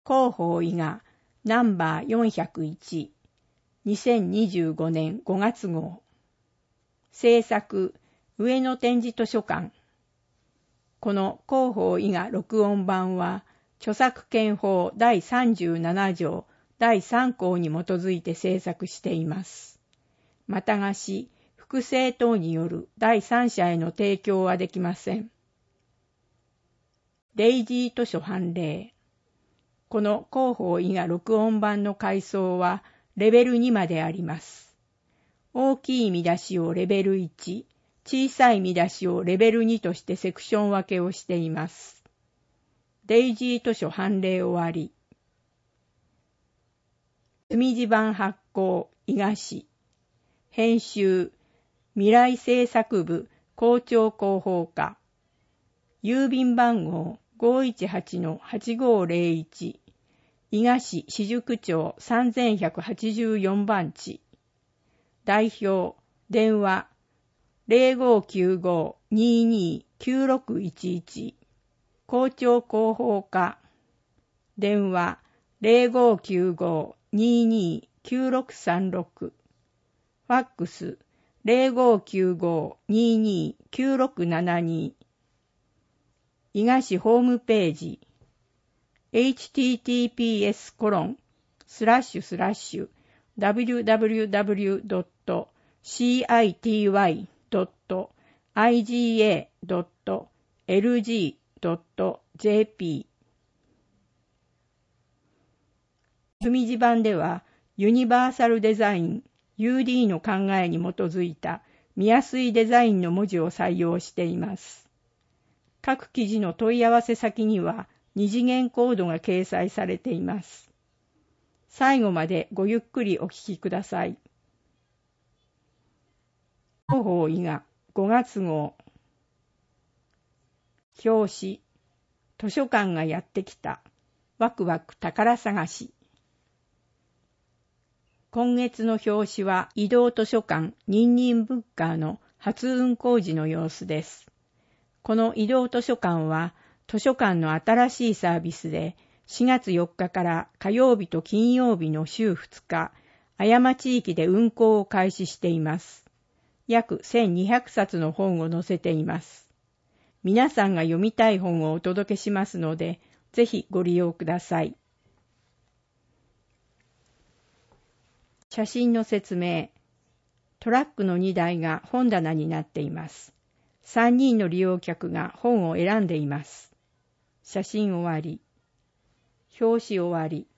広報伊賀ナンバー401 2025年5月号。制作上野展示図書館。この広報伊賀録音版は著作権法第37条第3項に基づいて制作しています。またがし、複製等による第三者への提供はできません。デイジー図書判例。この広報伊賀録音版の階層はレベル2まであります。大きい見出しをレベル1、小さい見出しをレベル2としてセクション分けをしています。デイジー図書判例終わり。墨字版発行伊賀市。編集未来制作部校長広報課。郵便番号 518-8501 伊賀市私塾町3184番地。代表電話 0595-229611 校長広報課電話 0595-229636 ファックス 0595-229672 伊賀市ホームページ https://www.city.iga.lg.jp 墨字版ではユニバーサルデザイン UD の考えに基づいた見やすいデザインの文字を採用しています。各記事の問い合わせ先には二次元コードが掲載されています。最後までごゆっくりお聞きください。広報伊賀5月号。表紙。図書館がやってきた。ワクワク宝探し。今月の表紙は移動図書館ニンニンブッカーの初運行時の様子です。この移動図書館は図書館の新しいサービスで4月4日から火曜日と金曜日の週2日、綾山地域で運行を開始しています。約1200冊の本を載せています。皆さんが読みたい本をお届けしますので、ぜひご利用ください。写真の説明。トラックの2台が本棚になっています。3人の利用客が本を選んでいます。写真終わり。表紙終わり。